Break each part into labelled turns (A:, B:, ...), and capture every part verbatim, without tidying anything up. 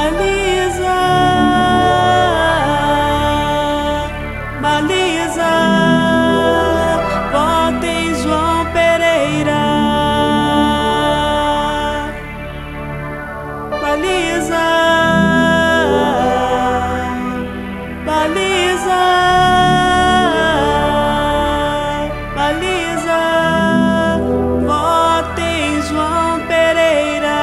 A: Baliza, baliza, vota em João Pereira. Baliza, baliza, baliza, vota em João Pereira.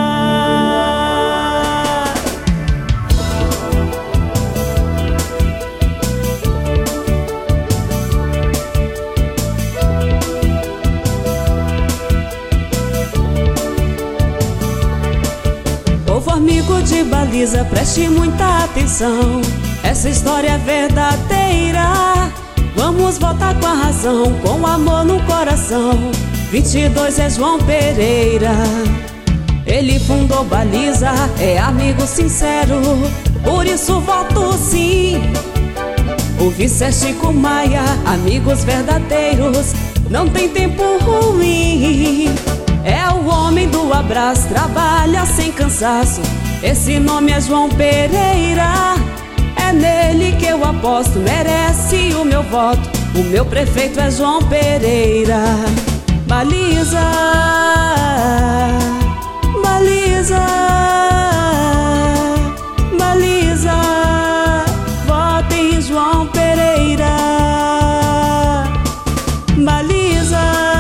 A: Povo amigo de Baliza, preste muita atenção. Essa história é verdadeira. Vamos votar com a razão, com amor no coração. vinte e dois é João Pereira. Ele fundou Baliza, é amigo sincero, por isso voto sim. O vice é Chico Maia, amigos verdadeiros, não tem tempo ruim. É o homem do abraço, trabalha sem cansaço. Esse nome é João Pereira. É nele que eu aposto, merece o meu voto. O meu prefeito é João Pereira. Baliza, baliza, baliza, vota em João Pereira. Baliza,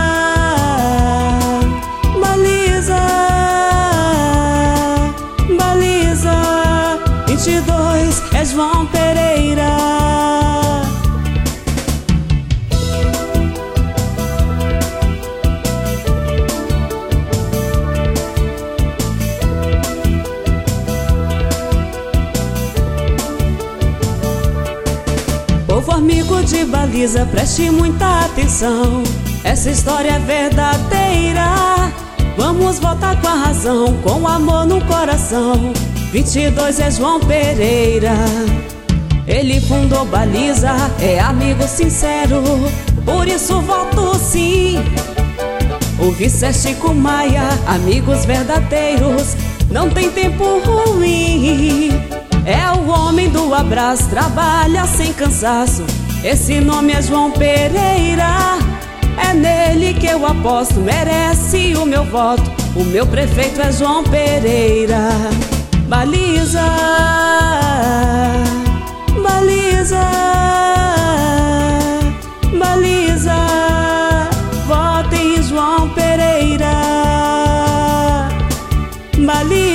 A: baliza, baliza, vinte e dois é João Pereira. Povo amigo de Baliza, preste muita atenção. Essa história é verdadeira. Vamos votar com a razão, com amor no coração. vinte e dois é João Pereira. Ele fundou Baliza, é amigo sincero, por isso voto sim. O vice é Chico Maia, amigos verdadeiros, não tem tempo ruim. É o homem do abraço, trabalha sem cansaço. Esse nome é João Pereira. É nele que eu aposto, merece o meu voto. O meu prefeito é João Pereira. Baliza, baliza, baliza, vota em João Pereira. Baliza,